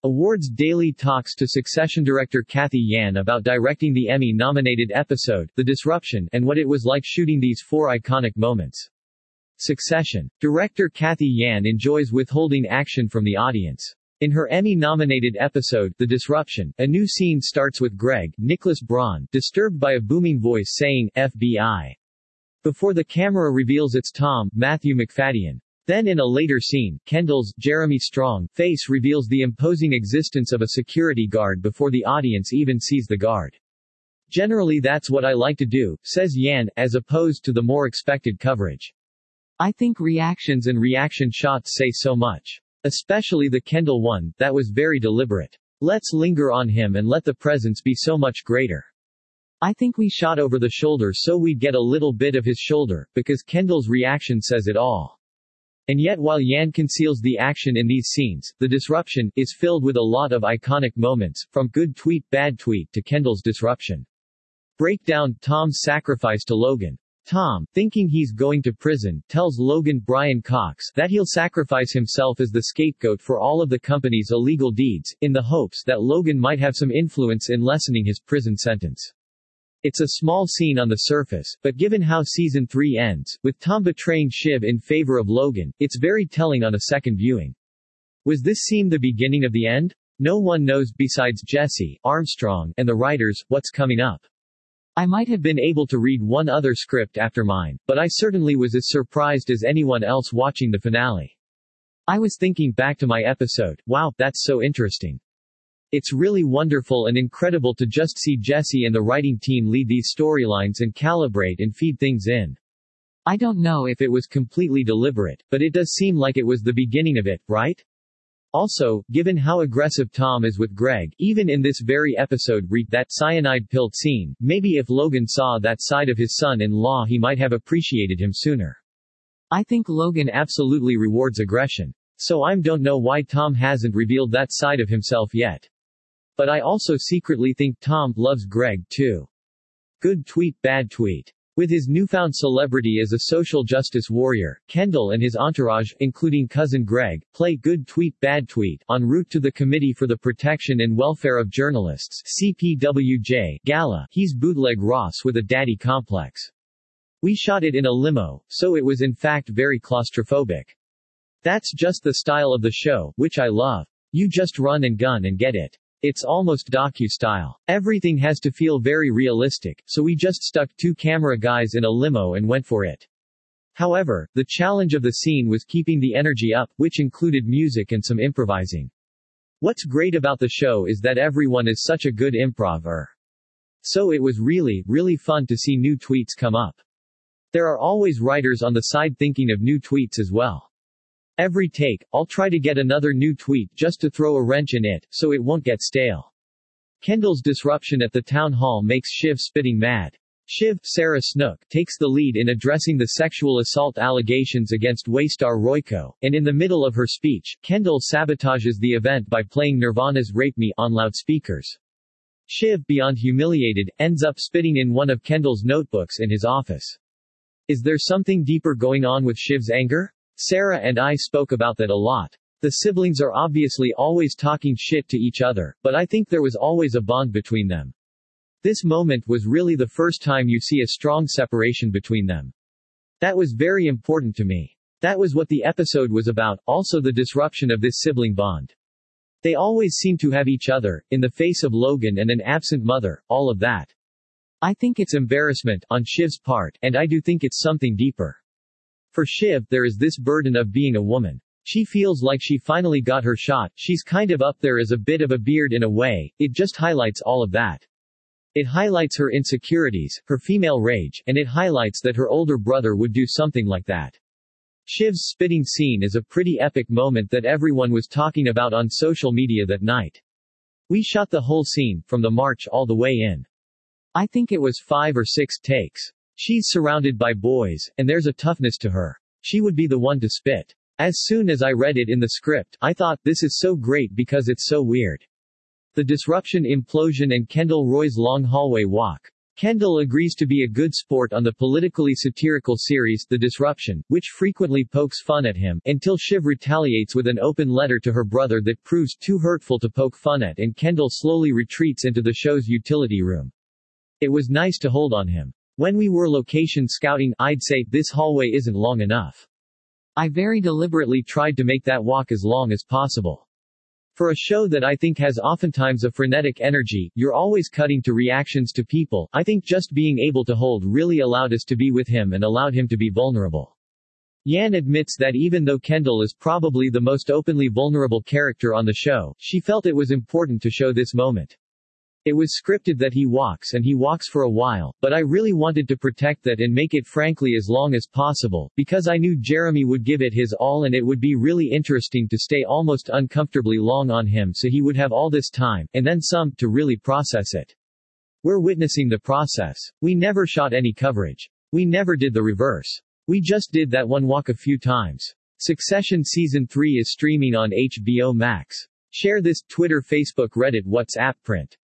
Awards Daily talks to Succession director Cathy Yan about directing the Emmy-nominated episode, The Disruption, and what it was like shooting these 4 iconic moments. Succession. Director Cathy Yan enjoys withholding action from the audience. In her Emmy-nominated episode, The Disruption, a new scene starts with Greg, Nicholas Braun, disturbed by a booming voice saying, FBI. Before the camera reveals it's Tom, Matthew Macfadyen. Then in a later scene, Kendall's, Jeremy Strong, face reveals the imposing existence of a security guard before the audience even sees the guard. Generally that's what I like to do, says Yan, as opposed to the more expected coverage. I think reactions and reaction shots say so much. Especially the Kendall one, that was very deliberate. Let's linger on him and let the presence be so much greater. I think we shot over the shoulder so we'd get a little bit of his shoulder, because Kendall's reaction says it all. And yet while Yan conceals the action in these scenes, The Disruption is filled with a lot of iconic moments, from good tweet bad tweet to Kendall's disruption. Breakdown, Tom's sacrifice to Logan. Tom, thinking he's going to prison, tells Logan Brian Cox that he'll sacrifice himself as the scapegoat for all of the company's illegal deeds, in the hopes that Logan might have some influence in lessening his prison sentence. It's a small scene on the surface, but given how Season 3 ends, with Tom betraying Shiv in favor of Logan, it's very telling on a second viewing. Was this scene the beginning of the end? No one knows besides Jesse, Armstrong, and the writers, what's coming up. I might have been able to read one other script after mine, but I certainly was as surprised as anyone else watching the finale. I was thinking back to my episode, wow, that's so interesting. It's really wonderful and incredible to just see Jesse and the writing team lead these storylines and calibrate and feed things in. I don't know if it was completely deliberate, but it does seem like it was the beginning of it, right? Also, given how aggressive Tom is with Greg, even in this very episode that cyanide-pilled scene, maybe if Logan saw that side of his son-in-law he might have appreciated him sooner. I think Logan absolutely rewards aggression. So I don't know why Tom hasn't revealed that side of himself yet. But I also secretly think Tom loves Greg, too. Good tweet bad tweet. With his newfound celebrity as a social justice warrior, Kendall and his entourage, including cousin Greg, play good tweet bad tweet en route to the Committee for the Protection and Welfare of Journalists CPWJ gala. He's bootleg Ross with a daddy complex. We shot it in a limo, so it was in fact very claustrophobic. That's just the style of the show, which I love. You just run and gun and get it. It's almost docu-style. Everything has to feel very realistic, so we just stuck 2 camera guys in a limo and went for it. However, the challenge of the scene was keeping the energy up, which included music and some improvising. What's great about the show is that everyone is such a good improver. So it was really, really fun to see new tweets come up. There are always writers on the side thinking of new tweets as well. Every take, I'll try to get another new tweet just to throw a wrench in it, so it won't get stale. Kendall's disruption at the town hall makes Shiv spitting mad. Shiv, Sarah Snook, takes the lead in addressing the sexual assault allegations against Waystar Royko, and in the middle of her speech, Kendall sabotages the event by playing Nirvana's Rape Me on loudspeakers. Shiv, beyond humiliated, ends up spitting in one of Kendall's notebooks in his office. Is there something deeper going on with Shiv's anger? Sarah and I spoke about that a lot. The siblings are obviously always talking shit to each other, but I think there was always a bond between them. This moment was really the first time you see a strong separation between them. That was very important to me. That was what the episode was about, also the disruption of this sibling bond. They always seem to have each other, in the face of Logan and an absent mother, all of that. I think it's embarrassment, on Shiv's part, and I do think it's something deeper. For Shiv, there is this burden of being a woman. She feels like she finally got her shot, she's kind of up there as a bit of a beard in a way, it just highlights all of that. It highlights her insecurities, her female rage, and it highlights that her older brother would do something like that. Shiv's spitting scene is a pretty epic moment that everyone was talking about on social media that night. We shot the whole scene, from the march all the way in. I think it was 5 or 6 takes. She's surrounded by boys, and there's a toughness to her. She would be the one to spit. As soon as I read it in the script, I thought, this is so great because it's so weird. The disruption implosion and Kendall Roy's long hallway walk. Kendall agrees to be a good sport on the politically satirical series The Disruption, which frequently pokes fun at him, until Shiv retaliates with an open letter to her brother that proves too hurtful to poke fun at, and Kendall slowly retreats into the show's utility room. It was nice to hold on him. When we were location scouting, I'd say, this hallway isn't long enough. I very deliberately tried to make that walk as long as possible. For a show that I think has oftentimes a frenetic energy, you're always cutting to reactions to people. I think just being able to hold really allowed us to be with him and allowed him to be vulnerable. Yan admits that even though Kendall is probably the most openly vulnerable character on the show, she felt it was important to show this moment. It was scripted that he walks for a while, but I really wanted to protect that and make it frankly as long as possible, because I knew Jeremy would give it his all and it would be really interesting to stay almost uncomfortably long on him so he would have all this time, and then some, to really process it. We're witnessing the process. We never shot any coverage. We never did the reverse. We just did that one walk a few times. Succession Season 3 is streaming on HBO Max. Share this, Twitter, Facebook, Reddit, WhatsApp, print.